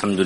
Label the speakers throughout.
Speaker 1: الحمد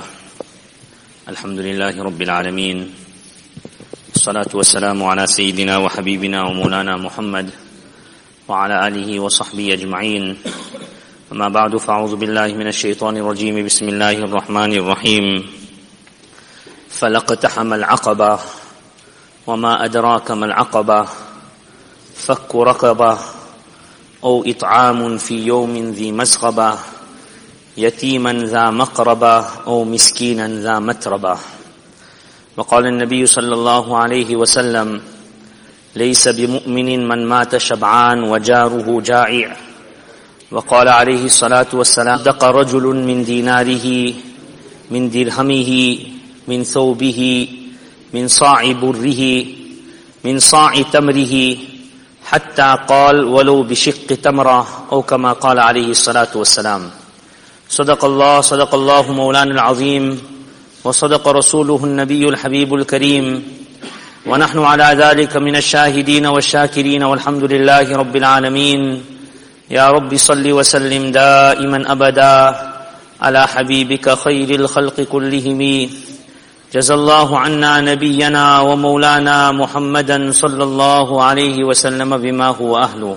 Speaker 1: لله رب العالمين الصلاة والسلام على سيدنا وحبيبنا ومولانا محمد وعلى آله وصحبه أجمعين أما بعد فأعوذ بالله من الشيطان الرجيم بسم الله الرحمن الرحيم فلاقتحم العقبة وما أدراك ما العقبة فك رقبة أو إطعام في يوم ذي مسغبة يتيما ذا مقربة أو مسكينا ذا متربة. وقال النبي صلى الله عليه وسلم ليس بمؤمن من مات شبعان وجاره جائع. وقال عليه الصلاة والسلام صدق رجل من ديناره من درهمه من ثوبه من صاع بره من صاع تمره حتى قال ولو بشق تمرة أو كما قال عليه الصلاة والسلام. صدق الله مولانا العظيم وصدق رسوله النبي الحبيب الكريم ونحن على ذلك من الشاهدين والشاكرين والحمد لله رب العالمين. يا رب صل وسلم دائما أبدا على حبيبك خير الخلق كلهم. جزا الله عنا نبينا ومولانا محمدا صلى الله عليه وسلم بما هو أهله.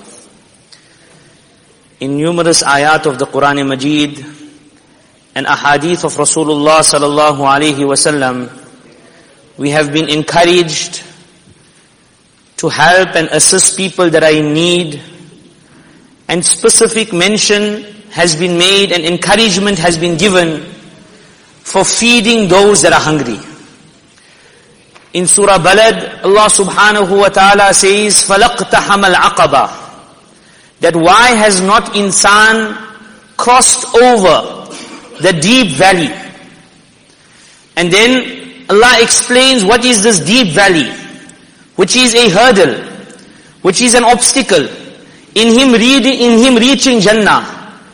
Speaker 1: In numerous ayat of the Quran Majid and ahadith of Rasulullah sallallahu alaihi wasallam, we have been encouraged to help and assist people that are in need, and specific mention has been made and encouragement has been given for feeding those that are hungry. In Surah Balad, Allah subhanahu wa ta'ala says, فَلَقْتَحَمَ الْعَقَبَةِ, that why has not insan crossed over the deep valley? And then Allah explains what is this deep valley, which is a hurdle, which is an obstacle in him reaching Jannah.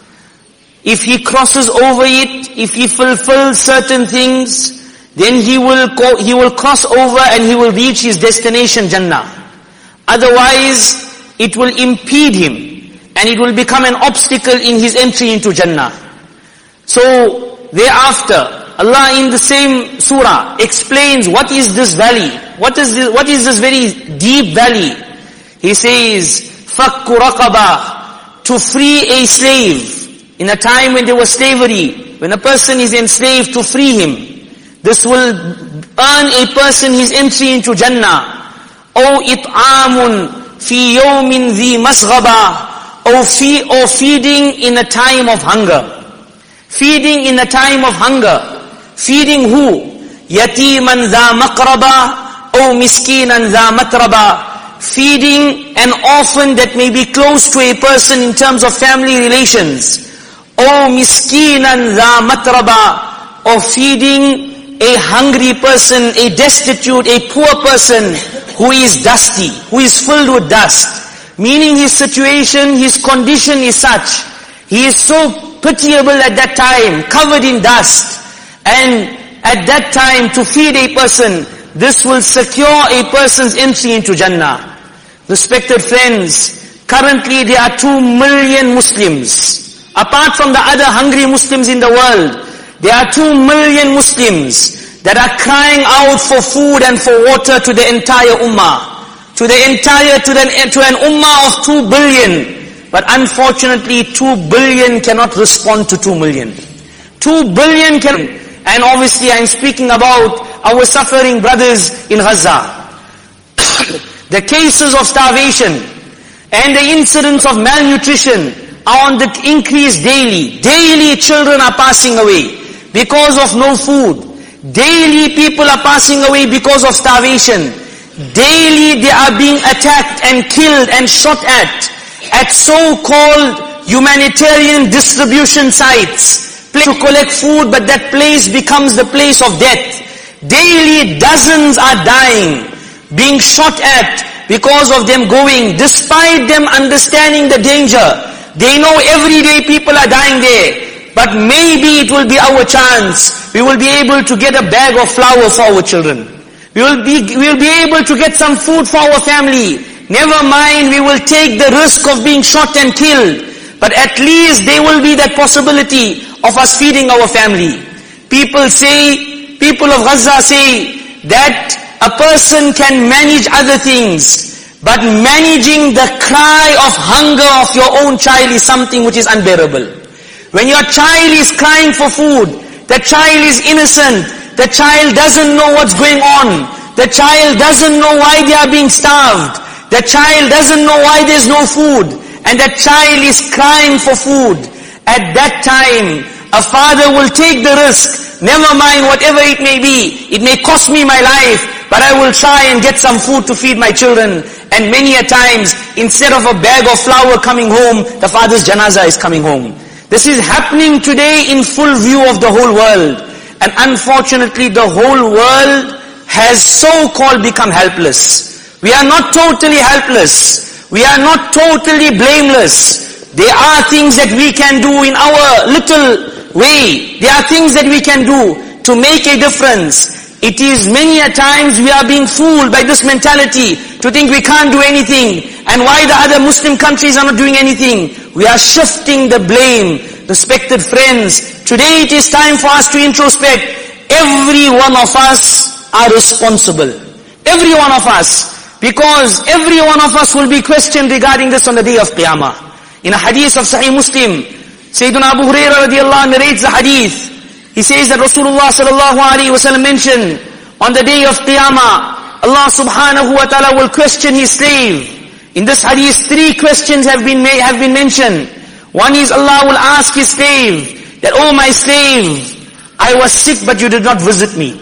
Speaker 1: If he crosses over it, if he fulfills certain things, then he will cross over and he will reach his destination Jannah. Otherwise, it will impede him and it will become an obstacle in his entry into Jannah. So, thereafter, Allah in the same surah explains what is this valley, what is this very deep valley. He says, فَكُّ رَقَبَةٍ, to free a slave. In a time when there was slavery, when a person is enslaved, to free him. This will earn a person his entry into Jannah. أَوْ إِطْعَامٌ فِي يَوْمٍ ذِي مَسْغَبَةٍ, or feeding in a time of hunger. Feeding in a time of hunger. Feeding who? يَتِيمًا ذَا مَقْرَبَةٍ أَوْ مِسْكِينًا ذَا مَتْرَبَةٍ, feeding an orphan that may be close to a person in terms of family relations. أَوْ مِسْكِينًا ذَا مَتْرَبَةٍ, or feeding a hungry person, a destitute, a poor person who is dusty, who is filled with dust. Meaning his situation, his condition is such, he is so pitiable at that time, covered in dust. And at that time to feed a person, this will secure a person's entry into Jannah. Respected friends, currently there are 2 million Muslims. Apart from the other hungry Muslims in the world, there are 2 million Muslims that are crying out for food and for water to the entire ummah. To an ummah of 2 billion. But unfortunately 2 billion cannot respond to 2 million. 2 billion can, and obviously I'm speaking about our suffering brothers in Gaza. The cases of starvation and the incidents of malnutrition are on the increase daily. Daily children are passing away because of no food. Daily people are passing away because of starvation. Daily they are being attacked and killed and shot at so-called humanitarian distribution sites to collect food, but that place becomes the place of death. Daily dozens are dying, being shot at because of them going, despite them understanding the danger. They know every day people are dying there. But maybe it will be our chance. We will be able to get a bag of flour for our children. We will be able to get some food for our family. Never mind, we will take the risk of being shot and killed. But at least there will be that possibility of us feeding our family. People of Gaza say that a person can manage other things, but managing the cry of hunger of your own child is something which is unbearable. When your child is crying for food, the child is innocent, the child doesn't know what's going on, the child doesn't know why they are being starved, the child doesn't know why there's no food, and the child is crying for food. At that time, a father will take the risk, never mind whatever it may be, it may cost me my life, but I will try and get some food to feed my children. And many a times, instead of a bag of flour coming home, the father's janazah is coming home. This is happening today in full view of the whole world. And unfortunately, the whole world has so-called become helpless. We are not totally helpless. We are not totally blameless. There are things that we can do in our little way. There are things that we can do to make a difference. It is many a times we are being fooled by this mentality to think we can't do anything, and why the other Muslim countries are not doing anything. We are shifting the blame. Respected friends, today it is time for us to introspect. Every one of us are responsible. Every one of us. Because every one of us will be questioned regarding this on the day of Qiyamah. In a hadith of Sahih Muslim, Sayyidina Abu Hurairah radiallahu anhu narrates the hadith. He says that Rasulullah sallallahu alaihi wasallam mentioned, on the day of Qiyamah, Allah subhanahu wa ta'ala will question His slave. In this hadith, 3 questions have been mentioned. One is Allah will ask His slave, that, oh my slave, I was sick but you did not visit me.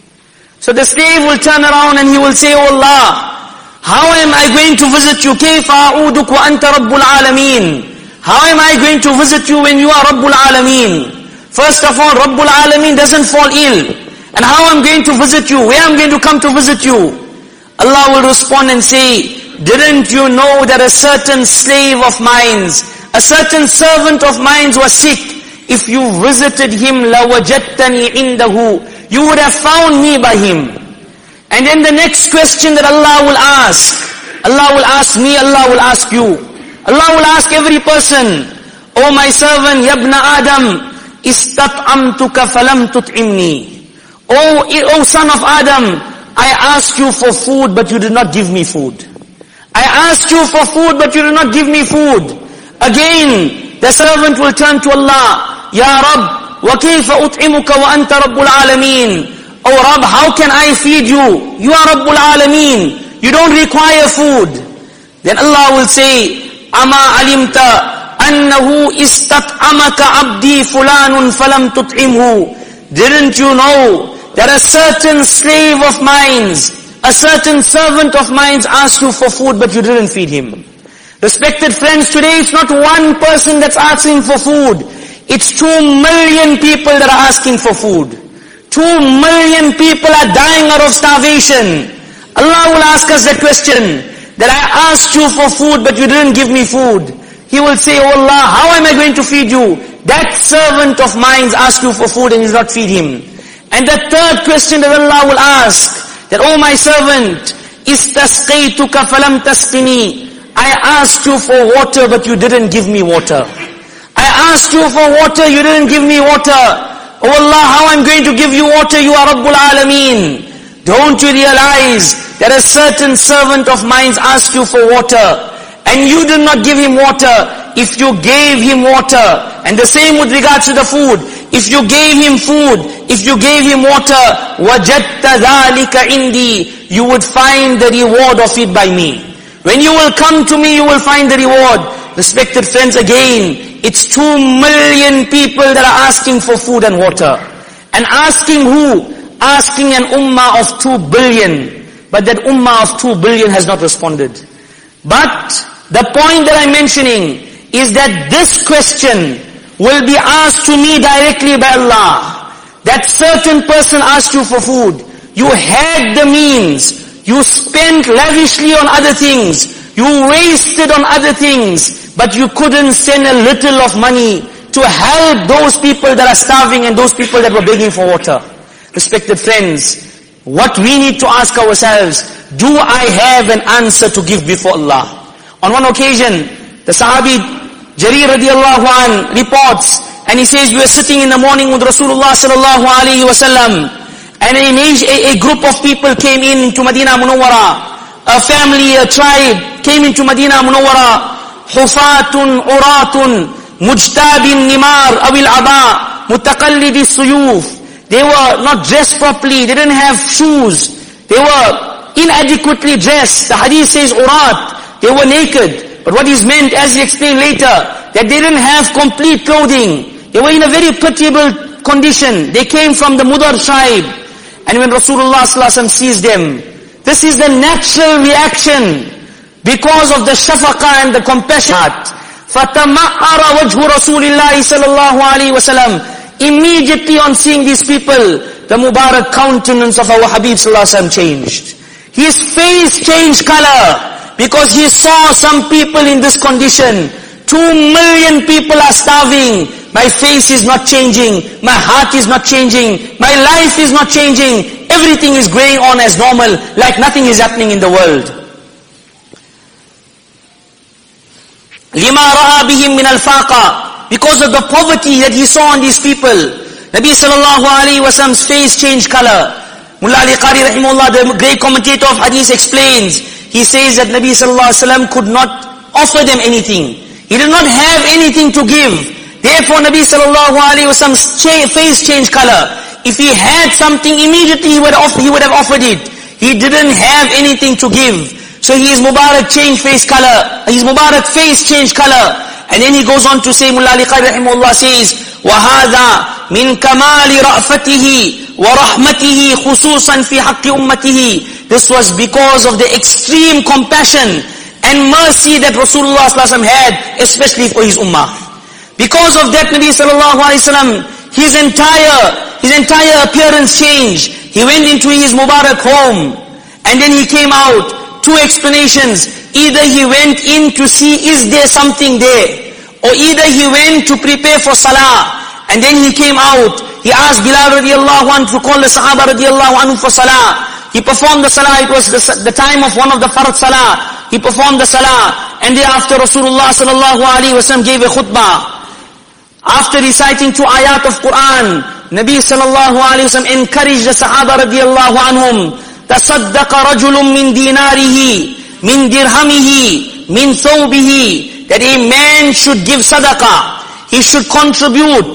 Speaker 1: So the slave will turn around and he will say, oh Allah, how am I going to visit you? كيف أعودك وأنت رب العالمين? How am I going to visit you when you are Rabbul Alameen? First of all, Rabbul Alameen doesn't fall ill. And how I'm going to visit you? Where I'm going to come to visit you? Allah will respond and say, didn't you know that a certain slave of mine, a certain servant of mine was sick? If you visited him, لَوَجَدْتَنِي عِنْدَهُ, you would have found me by him. And then the next question that Allah will ask me, Allah will ask you. Allah will ask every person, oh my servant, yabna Adam, istat'amtuka falam tut'imni. Oh son of Adam, I asked you for food but you did not give me food. I asked you for food but you did not give me food. Again, the servant will turn to Allah, Ya Rabb, wa kayfa ut'imuka wa anta Rabbul Alameen. Oh Rabb, how can I feed you? You are Rabbul Alameen. You don't require food. Then Allah will say, Ama alimta annahu istat'amaka abdi fulanun falam tut'imhu. Didn't you know that a certain slave of mine, a certain servant of mine asked you for food but you didn't feed him? Respected friends, today it's not one person that's asking for food. It's 2 million people that are asking for food. 2 million people are dying out of starvation. Allah will ask us that question, that I asked you for food but you didn't give me food. He will say, oh Allah, how am I going to feed you? That servant of mine asked you for food and you did not feed him. And the third question that Allah will ask, that, oh my servant, istasqaytuka falam tasqini. I asked you for water but you didn't give me water. I asked you for water, you didn't give me water. Oh Allah, how I'm going to give you water? You are Rabbul Alameen. Don't you realize that a certain servant of mine asked you for water and you did not give him water? If you gave him water, and the same with regards to the food, if you gave him food, if you gave him water, وَجَدْتَ ذَلِكَ عِنْدِي, you would find the reward of it by me. When you will come to me, you will find the reward. Respected friends, again, it's 2 million people that are asking for food and water. And asking who? Asking an ummah of 2 billion. But that ummah of 2 billion has not responded. But the point that I'm mentioning is that this question will be asked to me directly by Allah. That certain person asked you for food. You had the means. You spent lavishly on other things. You wasted on other things. But you couldn't send a little of money to help those people that are starving and those people that were begging for water. Respected friends, what we need to ask ourselves, do I have an answer to give before Allah? On one occasion, the Sahabi Jarir radiallahu anh reports And he says, we were sitting in the morning with Rasulullah sallallahu alayhi wasallam, and a group of people came into Madinah Munawwara. A family, a tribe came into Madinah Munawwara. Hufatun, uratun, mujtabin nimar, awil aba, mutaqallidi suyuf. They were not dressed properly, they didn't have shoes, they were inadequately dressed. The hadith says urat, they were naked. But what is meant, as he explained later, that they didn't have complete clothing. They were in a very pitiable condition. They came from the Mudar tribe. And when Rasulullah sallallahu alaihi wasallam sees them, this is the natural reaction because of the shafaqa and the compassion. فَتَمَعَّرَ وَجْهُ رَسُولِ اللَّهِ صَلَى اللَّهُ عَلَيْهِ وَسَلَّمْ. Immediately on seeing these people, the Mubarak countenance of our Habib sallallahu alaihi wasallam changed. His face changed color because he saw some people in this condition. 2 million people are starving. My face is not changing. My heart is not changing. My life is not changing. Everything is going on as normal, like nothing is happening in the world. لِمَا رَأَى بِهِمْ مِنَ الْفَاقَةِ. Because of the poverty that he saw on these people, Nabi sallallahu alayhi wa sallam's face changed color. Mullah Ali Qari rahimahullah, the great commentator of hadith, explains. He says that Nabi sallallahu alayhi wa sallam could not offer them anything. He did not have anything to give. Therefore, Nabi sallallahu alayhi wa sallam's face changed color. If he had something, immediately he would have offered it. He didn't have anything to give. So his Mubarak changed face color. His Mubarak face changed color. And then he goes on to say, Mullah Ali Qari rahimahullah says, وَهَذَا مِنْ كَمَالِ رَأْفَتِهِ وَرَحْمَتِهِ خُصُوصًا فِي حَقِّ أُمَّتِهِ. This was because of the extreme compassion and mercy that Rasulullah sallallahu alaihi wasallam had, especially for his ummah. Because of that, Nabi sallallahu alaihi wasallam, his entire appearance changed. He went into his Mubarak home, and then he came out. 2 explanations. Either he went in to see is there something there, or either he went to prepare for salah, and then he came out. He asked Bilal radiallahu anhu to call the Sahaba radiallahu anhu for salah. He performed the salah. It was the time of one of the Fard salah. He performed the salah, and thereafter Rasulullah sallallahu alaihi wasallam gave a khutbah. After reciting 2 ayat of Quran, Nabi sallallahu alaihi wasallam encouraged the Sahaba radiallahu anhum. تَصَدَّقَ رَجُلٌ مِّن دِينَارِهِ مِن دِرْهَمِهِ مِن ثَوْبِهِ. That a man should give sadaqah. He should contribute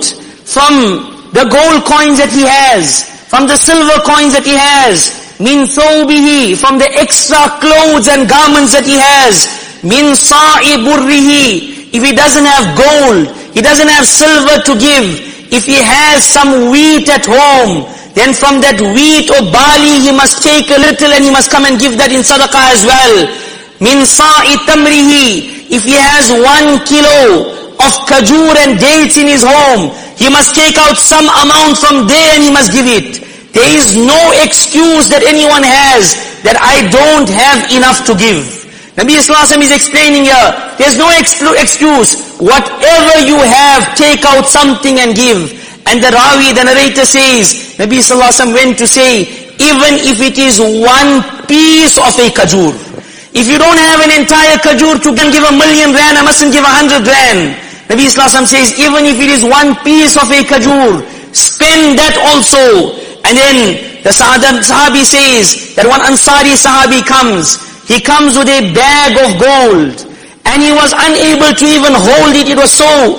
Speaker 1: from the gold coins that he has, from the silver coins that he has, min thawbihi, from the extra clothes and garments that he has, min sa'i burrihi. If he doesn't have gold, he doesn't have silver to give, if he has some wheat at home, then from that wheat or barley he must take a little and he must come and give that in sadaqah as well. Min sa'i tamrihi. If he has 1 kilo of kajur and dates in his home, he must take out some amount from there and he must give it. There is no excuse that anyone has that I don't have enough to give. Nabi Sallallahu Alaihi Wasallam is explaining here, there's no excuse. Whatever you have, take out something and give. And the Rawi, the narrator says, Nabi Sallallahu Alaihi Wasallam went to say, even if it is 1 piece of a kajur. If you don't have an entire kajur to give 1,000,000 rand, I mustn't give 100 rand. Nabi Sallallahu Alaihi Wasallam says, even if it is 1 piece of a kajur, spend that also. And then the Sahabi says that one Ansari Sahabi comes. He comes with a bag of gold, and he was unable to even hold it. It was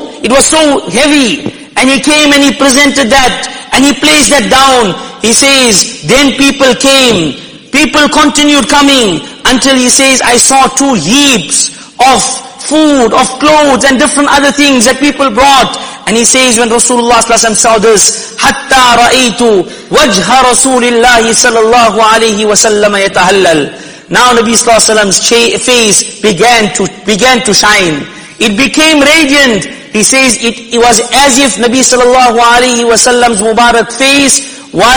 Speaker 1: so heavy. And he came and he presented that, and he placed that down. He says, then people came. People continued coming until he says, I saw 2 heaps of food, of clothes and different other things that people brought. And he says, when Rasulullah sallallahu alaihi wasallam saw this, hatta ra'aytu wajha Rasulillahi sallallahu alaihi wasallam yatahallal. Now Nabi sallallahu alaihi wasallam's face began to shine. It became radiant. He says it was as if Nabi sallallahu alaihi wasallam's Mubarak face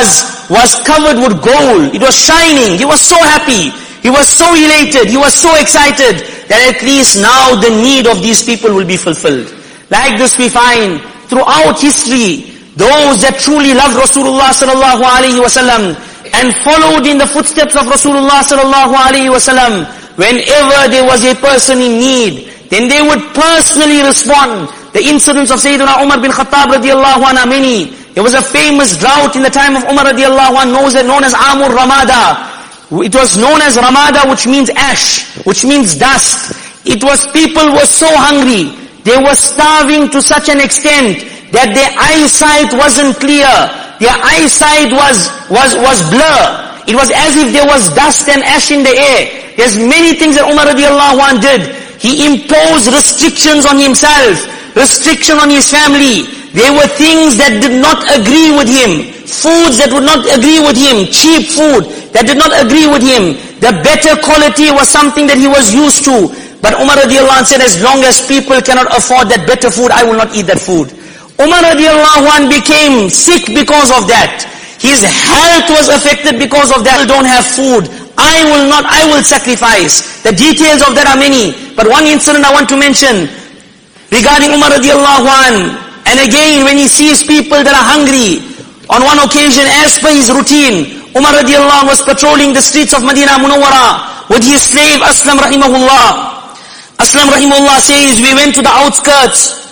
Speaker 1: was covered with gold. It was shining. He was so happy. He was so elated. He was so excited that at least now the need of these people will be fulfilled. Like this we find throughout history, those that truly loved Rasulullah sallallahu alaihi wasallam and followed in the footsteps of Rasulullah sallallahu alaihi wasallam, whenever there was a person in need, then they would personally respond. The incidents of Sayyidina Umar bin Khattab radiallahu anhu are many. There was a famous drought in the time of Umar radiallahu anhu, known as Amur Ramada. It was known as Ramada, which means ash, which means dust. It was, people were so hungry. They were starving to such an extent that their eyesight wasn't clear. Their eyesight was blur. It was as if there was dust and ash in the air. There's many things that Umar radiallahu anhu did. He imposed restrictions on himself, restriction on his family. There were things that did not agree with him. Foods that would not agree with him. Cheap food that did not agree with him. The better quality was something that he was used to. But Umar radiallahu anhu said, as long as people cannot afford that better food, I will not eat that food. Umar radiallahu anhu became sick because of that. His health was affected because of that. I don't have food. I will sacrifice. The details of that are many. But one incident I want to mention regarding Umar radiallahu anhu. And again, when he sees people that are hungry, on one occasion, as per his routine, Umar radiallahu anhu was patrolling the streets of Madinah Munawwara with his slave Aslam rahimahullah. Aslam rahimahullah says, we went to the outskirts.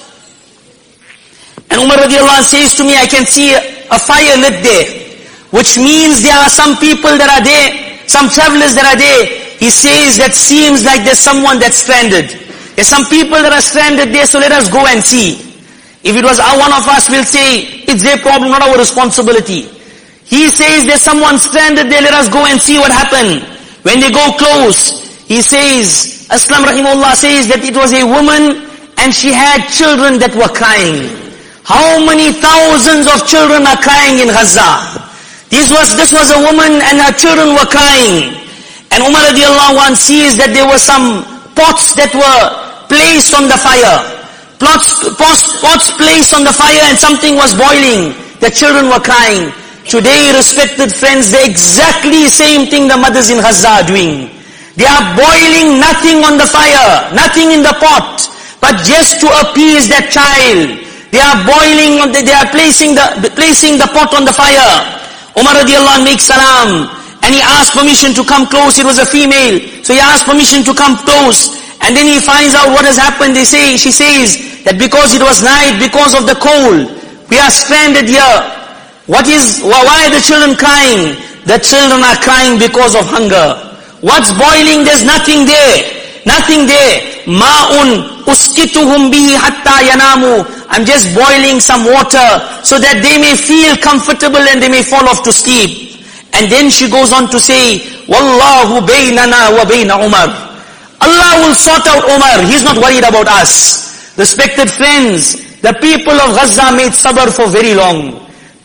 Speaker 1: And Umar radiallahu anhu says to me, I can see a fire lit there. Which means there are some people that are there, some travelers that are there. He says that seems like there's someone that's stranded. There's some people that are stranded there, so let us go and see. If it was one of us, we'll say, it's their problem, not our responsibility. He says there's someone stranded there, let us go and see what happened. When they go close, he says, Aslam rahimahullah says that it was a woman and she had children that were crying. How many thousands of children are crying in Gaza? This was a woman and her children were crying. And Umar radiallahu anhu sees that there were some pots that were placed on the fire. Pots placed on the fire and something was boiling. The children were crying. Today, respected friends, the exactly same thing the mothers in Gaza are doing. They are boiling nothing on the fire, nothing in the pot, but just to appease that child. They are placing the pot on the fire. Umar radiallahu anhu makes salam, and he asked permission to come close. It was a female, so he asked permission to come close. And then he finds out what has happened. She says that because it was night, because of the cold, we are stranded here. Why are the children crying? The children are crying because of hunger. What's boiling? There's nothing there. Nothing there. Ma'un uskituhum bihi hatta yanamu. I'm just boiling some water so that they may feel comfortable and they may fall off to sleep. And then she goes on to say, Wallahu baynana wa bayna Umar. Allah will sort out Umar. He's not worried about us. Respected friends, the people of Gaza made sabr for very long.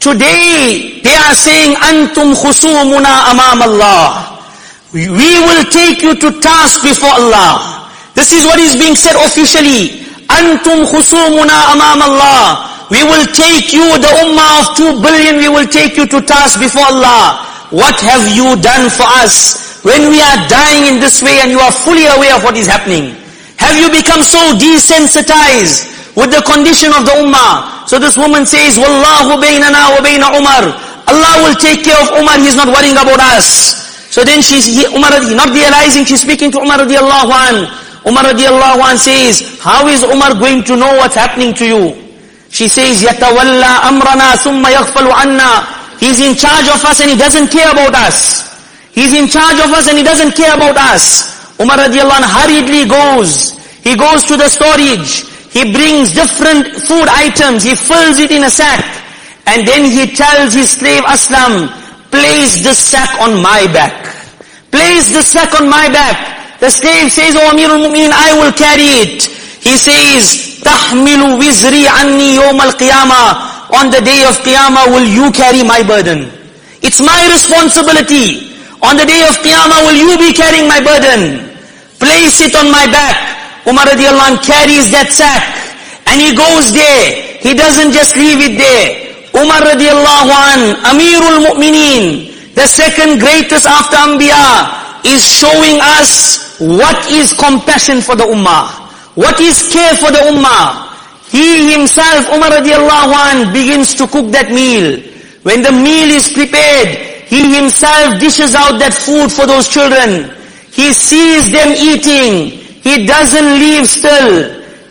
Speaker 1: Today, they are saying, Antum khusumuna amam Allah. We will take you to task before Allah. This is what is being said officially. Antum khusumuna amam Allah. We will take you, the ummah of 2 billion, we will take you to task before Allah. What have you done for us? When we are dying in this way and you are fully aware of what is happening. Have you become so desensitized with the condition of the ummah? So this woman says, Wallahu baynana wa bayna Umar. Allah will take care of Umar, he's not worrying about us. So then Umar, not realizing she's speaking to Umar radiallahu anhu. Umar radiallahu anhu says, how is Umar going to know what's happening to you? She says, Yatawalla amrana thumma yaghfalu anna. He's in charge of us and he doesn't care about us. He's in charge of us and he doesn't care about us. Umar radiallahu anhu hurriedly goes. He goes to the storage. He brings different food items. He fills it in a sack. And then he tells his slave Aslam, place this sack on my back. Place this sack on my back. The slave says, O Amirul Mu'minin, I will carry it. He says, Tahmilu wizri anni yawm al-qiyamah. On the day of Qiyamah, will you carry my burden? It's my responsibility. On the day of Qiyamah, will you be carrying my burden? Place it on my back. Umar radiallahu anhu carries that sack. And he goes there. He doesn't just leave it there. Umar radiallahu anhu, Amirul Mu'minin, the second greatest after Anbiya, is showing us what is compassion for the ummah. What is care for the ummah. He himself, Umar radiallahu anhu, begins to cook that meal. When the meal is prepared, he himself dishes out that food for those children. He sees them eating. He doesn't leave still.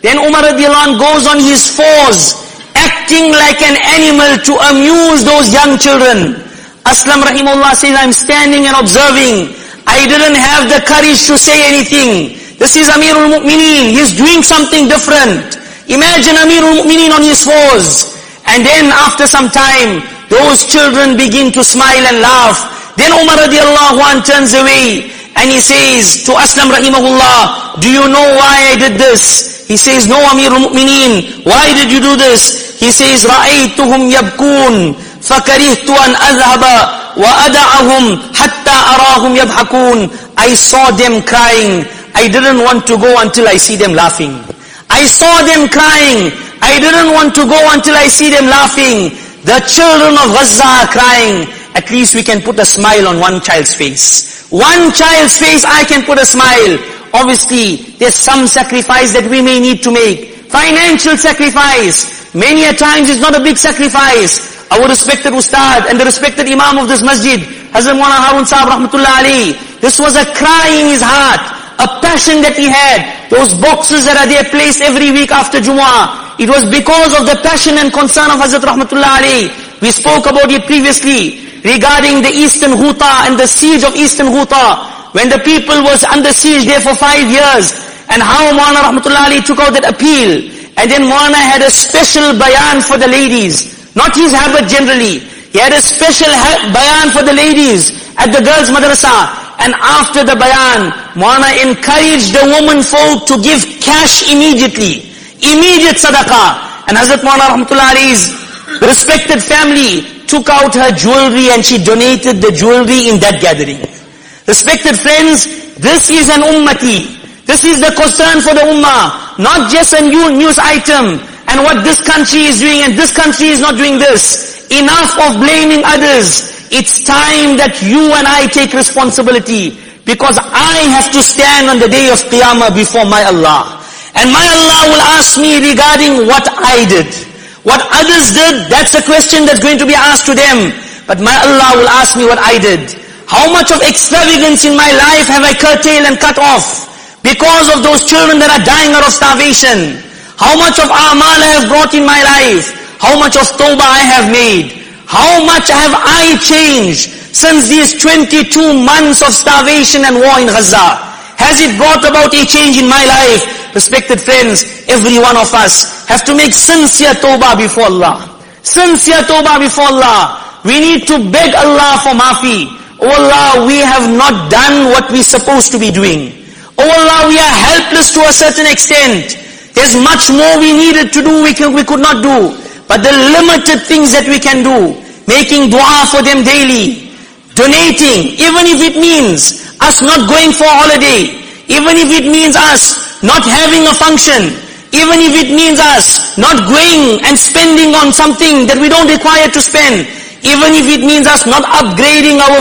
Speaker 1: Then Umar radiallahu anh goes on his fours, acting like an animal to amuse those young children. Aslam rahimahullah says, I'm standing and observing. I didn't have the courage to say anything. This is Amirul Mu'mineen. He's doing something different. Imagine Amirul Mu'mineen on his fours. And then after some time, those children begin to smile and laugh. Then Umar radiallahu anh turns away and he says to Aslam rahimahullah, do you know why I did this? He says, no Amirul Mu'mineen, why did you do this? He says, رَأَيْتُهُمْ يَبْكُونَ فَكَرِهْتُ أَنْ أَذْهَبَ وَأَدَعَهُمْ حَتَّى أَرَاهُمْ يَضْحَكُونَ I saw them crying. I didn't want to go until I see them laughing. I saw them crying. I didn't want to go until I see them laughing. The children of Gaza are crying. At least we can put a smile on one child's face. One child's face, I can put a smile. Obviously, there's some sacrifice that we may need to make. Financial sacrifice. Many a times it's not a big sacrifice. Our respected Ustad and the respected Imam of this masjid, Hazrat Maulana Harun Sahib Rahmatullah Ali, this was a cry in his heart, a passion that he had. Those boxes that are there placed every week after Jumu'ah, it was because of the passion and concern of Hazrat Rahmatullah Ali. We spoke about it previously regarding the Eastern Ghuta and the siege of Eastern Ghuta, when the people was under siege there for 5 years, and how Maulana Rahmatullah Ali took out that appeal. And then Maulana had a special bayan for the ladies. Not his habit generally. He had a special bayan for the ladies at the girls' madrasa. And after the bayan, Maulana encouraged the women folk to give cash immediately. Immediate sadaqah. And Hazrat Maulana Rahmatullah Ali's respected family took out her jewelry and she donated the jewelry in that gathering. Respected friends, this is an ummati. This is the concern for the ummah. Not just a new news item. And what this country is doing and this country is not doing this. Enough of blaming others. It's time that you and I take responsibility. Because I have to stand on the day of Qiyamah before my Allah. And my Allah will ask me regarding what I did. What others did, that's a question that's going to be asked to them. But my Allah will ask me what I did. How much of extravagance in my life have I curtailed and cut off? Because of those children that are dying out of starvation. How much of a'mal I have brought in my life? How much of tawbah I have made? How much have I changed since these 22 months of starvation and war in Gaza? Has it brought about a change in my life? Respected friends, every one of us have to make sincere tawbah before Allah. Sincere tawbah before Allah. We need to beg Allah for maafi. Oh Allah, we have not done what we're supposed to be doing. Oh Allah, we are helpless to a certain extent. There's much more we needed to do, we could not do. But the limited things that we can do, making dua for them daily, donating, even if it means us not going for a holiday, even if it means us not having a function, even if it means us not going and spending on something that we don't require to spend, even if it means us not upgrading our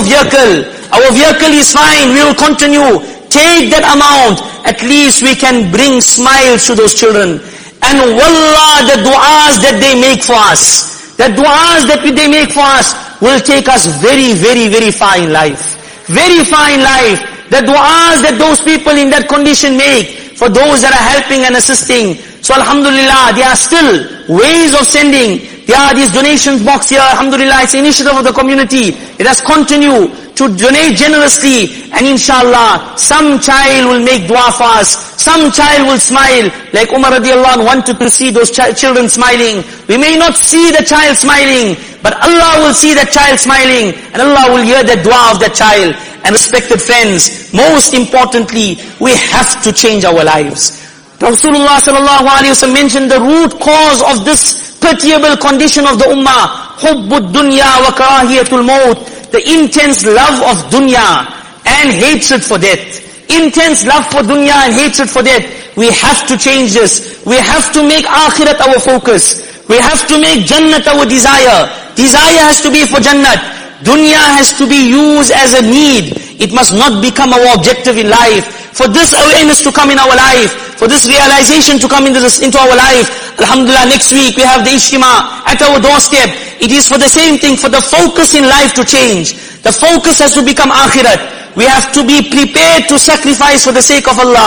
Speaker 1: vehicle is fine, we will continue. Take that amount, at least we can bring smiles to those children. And wallah, the du'as that they make for us, the du'as that they make for us will take us very, very, very far in life. Very far in life. The du'as that those people in that condition make for those that are helping and assisting. So alhamdulillah, there are still ways of sending. There are these donations box here, alhamdulillah, it's an initiative of the community. It has continued to donate generously, and inshallah, some child will make dua for us, some child will smile, like Umar radiallahu anh wanted to see those children smiling. We may not see the child smiling, but Allah will see that child smiling, and Allah will hear the dua of that child. And respected friends, most importantly, we have to change our lives. Rasulullah sallallahu alayhi wa sallam mentioned the root cause of this pitiable condition of the ummah, hubbud dunya wa karahiyatul maut, the intense love of dunya and hatred for death. Intense love for dunya and hatred for death. We have to change this. We have to make akhirat our focus. We have to make jannat our desire. Desire has to be for jannat. Dunya has to be used as a need. It must not become our objective in life. For this awareness to come in our life, for this realization to come into our life, alhamdulillah, next week we have the Ijtima at our doorstep. It is for the same thing, for the focus in life to change. The focus has to become akhirat. We have to be prepared to sacrifice for the sake of Allah.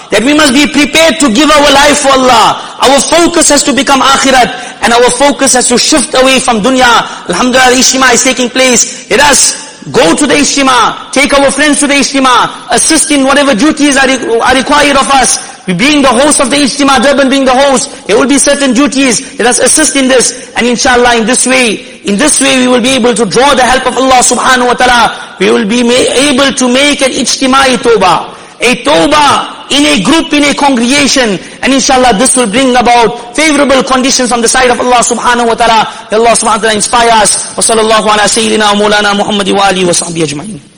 Speaker 1: that we must be prepared to give our life for Allah. Our focus has to become akhirat, and our focus has to shift away from dunya. Alhamdulillah, the Ijtima is taking place. Let us go to the Ijtima, take our friends to the Ijtima, assist in whatever duties are required of us. We being the host of the Ijtima, Durban being the host, there will be certain duties. Let us assist in this, and inshallah in this way we will be able to draw the help of Allah subhanahu wa ta'ala. We will be able to make an ijtima'i tawbah. A tawbah in a group, in a congregation. And inshallah this will bring about favorable conditions on the side of Allah subhanahu wa ta'ala. May Allah subhanahu wa ta'ala inspire us. Wa sallallahu ala sayyidina wa maulana Muhammadi wa alihi wa sahbihi ajma'in.